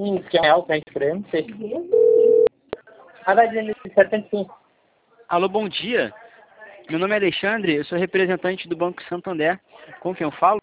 que é real, que a gente não sei. A da de 75. Alô, bom dia. Meu nome é Alexandre, eu sou representante do Banco Santander. Com quem eu falo?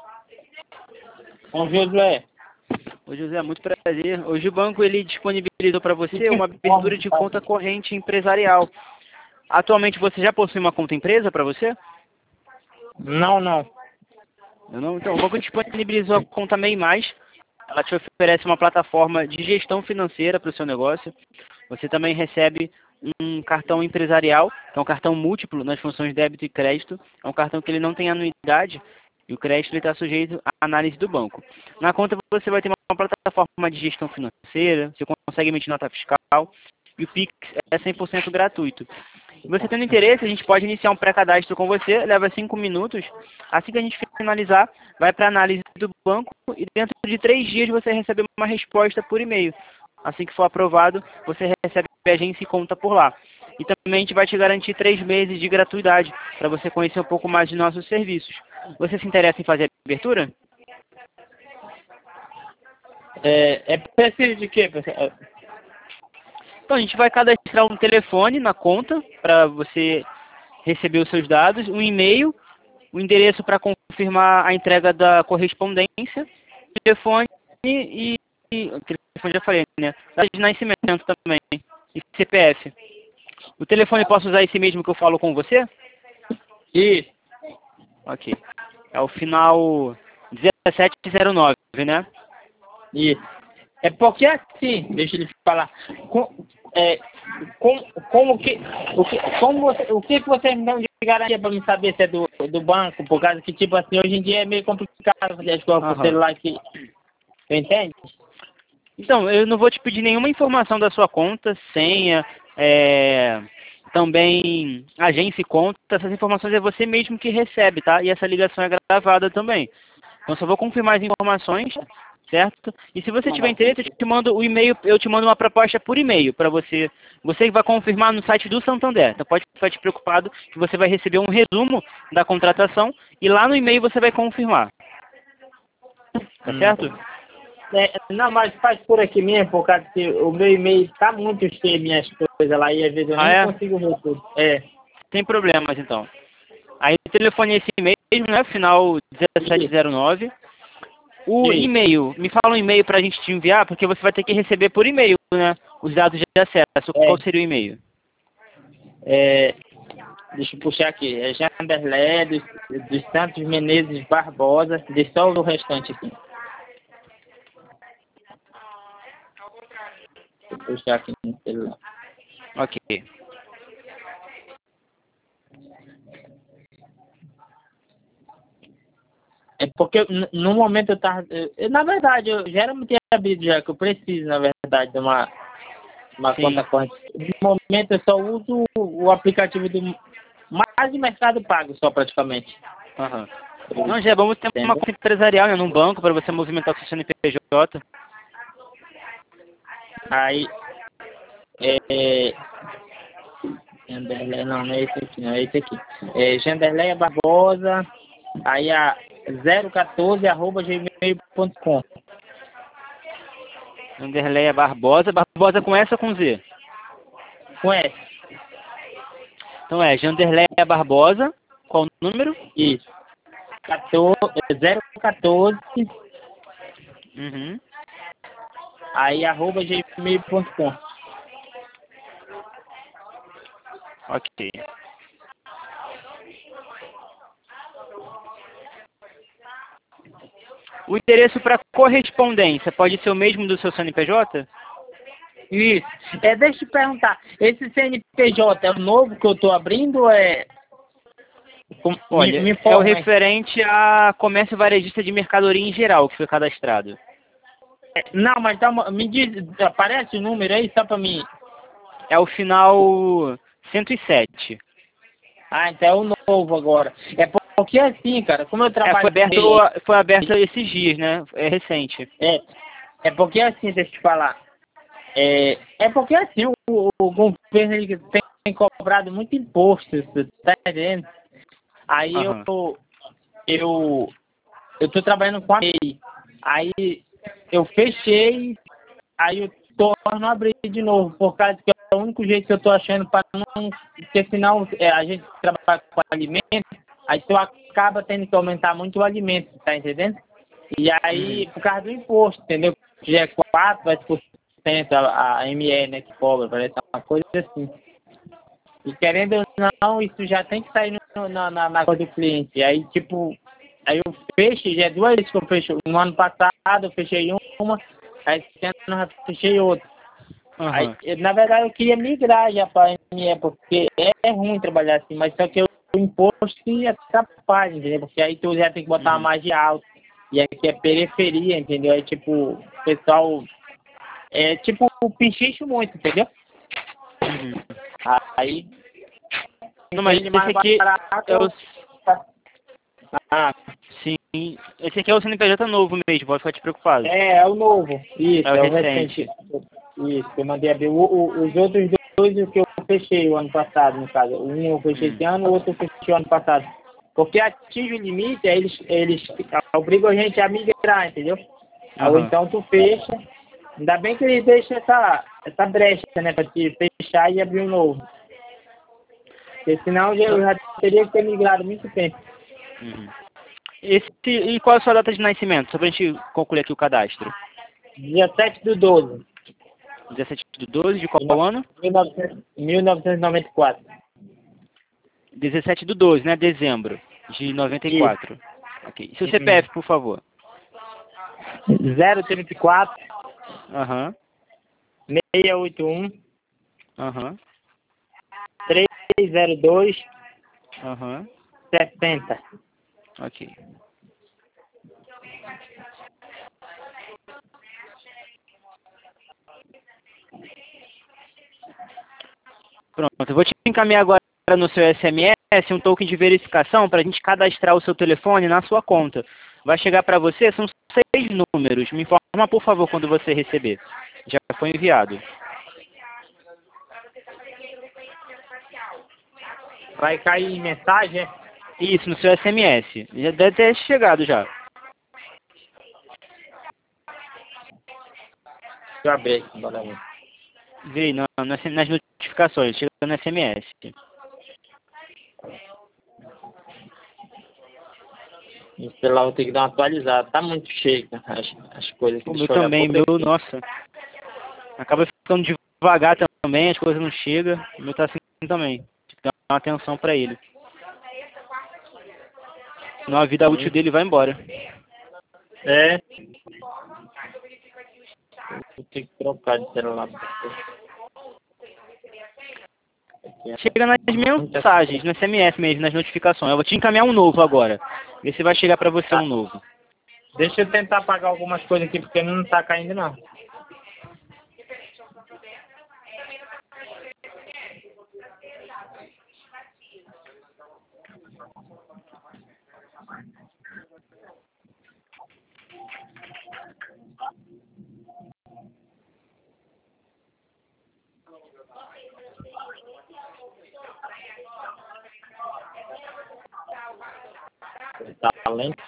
Com Josué. Ô José, muito prazer. Hoje o banco ele disponibilizou para você uma abertura de conta corrente empresarial. Atualmente você já possui uma conta empresa para você? Não, não. Eu não, então, o banco disponibilizou a conta MEI+. Ela te oferece uma plataforma de gestão financeira para o seu negócio. Você também recebe um cartão empresarial, que é um cartão múltiplo nas funções débito e crédito. É um cartão que ele não tem anuidade e o crédito está sujeito à análise do banco. Na conta você vai ter uma plataforma de gestão financeira, você consegue emitir nota fiscal e o Pix é 100% gratuito. Você tendo interesse, a gente pode iniciar um pré-cadastro com você, leva 5 minutos. Assim que a gente finalizar, vai para a análise do banco e dentro de 3 dias você recebe uma resposta por e-mail. Assim que for aprovado, você recebe a agência e conta por lá. E também a gente vai te garantir 3 meses de gratuidade para você conhecer um pouco mais de nossos serviços. Você se interessa em fazer a abertura? É preciso de quê, pessoal? Então a gente vai cadastrar um telefone na conta para você receber os seus dados, um e-mail, o endereço para confirmar a entrega da correspondência, telefone o telefone já falei, né? Data de nascimento também e CPF. O telefone posso usar esse mesmo que eu falo com você? Isso. Ok. É o final 1709, né? Isso. É porque assim, deixa ele falar. O que você me dá de garantia para me saber se é do banco? Por causa que, tipo assim, hoje em dia é meio complicado fazer as coisas por celular aqui. Você entende? Então, eu não vou te pedir nenhuma informação da sua conta, senha, também agência e conta. Essas informações é você mesmo que recebe, tá? E essa ligação é gravada também. Então, só vou confirmar as informações, certo? E se você tiver interesse, eu te mando o e-mail, eu te mando uma proposta por e-mail para você. Você vai confirmar no site do Santander. Então, pode ficar preocupado que você vai receber um resumo da contratação e lá no e-mail você vai confirmar. Tá certo? Não, mas faz por aqui mesmo, por causa que o meu e-mail tá muito cheio, minhas coisas lá, e às vezes eu nem consigo ver tudo. Sem problemas, então. Aí o telefone é esse mesmo, né? Final 1709. O e-mail, me fala um e-mail pra gente te enviar, porque você vai ter que receber por e-mail, né? Os dados de acesso. Qual seria o e-mail? Deixa eu puxar aqui. É Janderlé dos Santos Menezes Barbosa. Deixa só o restante aqui. Vou puxar aqui no celular. Ok. É porque no momento eu tava. Na verdade, eu já era muito sabido já que eu preciso, na verdade, de uma conta corrente. No momento eu só uso o aplicativo do mais de Mercado Pago só praticamente. Não, já vamos ter uma conta empresarial, né? Num banco para você movimentar o seu CNPJ. Aí Janderlé, não é esse aqui, não é esse aqui. Janderlé Barbosa, aí a 014@gmail.com. Janderleia Barbosa. Barbosa com S ou com Z? Com S. Então é Janderleia Barbosa. Qual o número? Isso. 014. Aí @gmail.com. Ok. O endereço para correspondência pode ser o mesmo do seu CNPJ? Isso. Deixa eu te perguntar, esse CNPJ é o novo que eu estou abrindo ou é... Olha, é o referente a comércio varejista de mercadoria em geral que foi cadastrado. Não, mas me diz, aparece o número aí só para mim. É o final 107. Ah, então é o novo agora. É porque assim, cara, como eu trabalho... Foi aberto esses dias, né? É recente. É porque assim, deixa eu te falar. É porque assim, o governo ele tem cobrado muito imposto, tá entendendo? Aí eu tô trabalhando com a MEI. Aí eu fechei aí eu torno a abrir de novo, por causa que é o único jeito que eu tô achando para não... Porque senão a gente trabalha com alimento, aí tu acaba tendo que aumentar muito o alimento, tá entendendo? E aí, por causa do imposto, entendeu? Que já é 4% a ME, né, que cobra, parece uma coisa assim. E querendo ou não, isso já tem que sair na coisa do cliente. E aí, tipo, aí eu fecho, já é 2 vezes que eu fecho. No ano passado eu fechei uma, aí esse ano eu já fechei outra. Aí, na verdade, eu queria migrar já para a ME, porque é ruim trabalhar assim, mas só que o imposto que atrapalha, entendeu? Porque aí tu já tem que botar uma margem alta. E aqui é periferia, entendeu? Aí, tipo, o pessoal... É tipo, pichicho muito, entendeu? Aí... Não, mas esse aqui é o... Ah, Sim, esse aqui é o CNPJ novo mesmo, pode ficar despreocupado. é o novo. Isso, É o o recente. Isso, eu mandei abrir. Os outros dois o que eu fechei o ano passado, no caso. Um eu fechei esse ano, o outro eu fechei o ano passado. Porque atinge o limite, aí eles obrigam a gente a migrar, entendeu? Ou então tu fecha. Ainda bem que eles deixam essa brecha, né? Pra te fechar e abrir um novo. Porque senão eu já teria que ter migrado há muito tempo. E qual é a sua data de nascimento? Só pra gente concluir aqui o cadastro. Dia 7/12. 17/12 de qual ano? 1994. 17/12, né? Dezembro de 94. Isso. Ok. Seu CPF, por favor. 034 Aham. 681 Aham. 302 Aham. 60. Ok. Pronto, eu vou te encaminhar agora no seu SMS um token de verificação para a gente cadastrar o seu telefone na sua conta. Vai chegar para você, são 6 números. Me informa, por favor, quando você receber. Já foi enviado. Vai cair em mensagem? Isso, no seu SMS. Já deve ter chegado já. Deixa eu abrir aqui, bora ver. Veio nas notificações, chega no SMS. E sei lá, vou ter que dar uma atualizada. Tá muito cheio, né, as coisas. O Deixa meu eu olhar também, por meu, aqui. nossa. Acaba ficando devagar também, as coisas não chegam. O meu tá assim também. Tem que dar uma atenção para ele. Senão a vida útil dele vai embora. É. Vou ter que trocar de celular. Chega nas mensagens, no SMS mesmo, nas notificações. Eu vou te encaminhar um novo agora. Vê se vai chegar para você um novo. Deixa eu tentar apagar algumas coisas aqui, porque não tá caindo, não. Tá lento.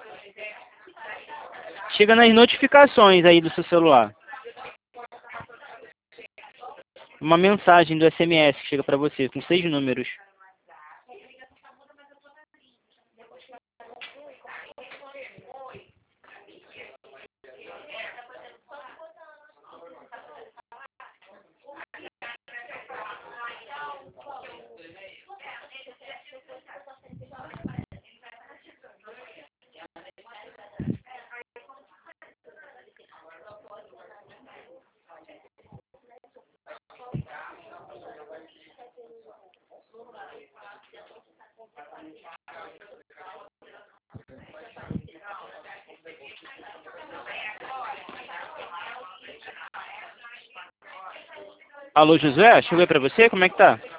Chega nas notificações aí do seu celular. Uma mensagem do SMS que chega para você, com 6 números. Alô, Josué? Chegou aí para você? Como é que tá?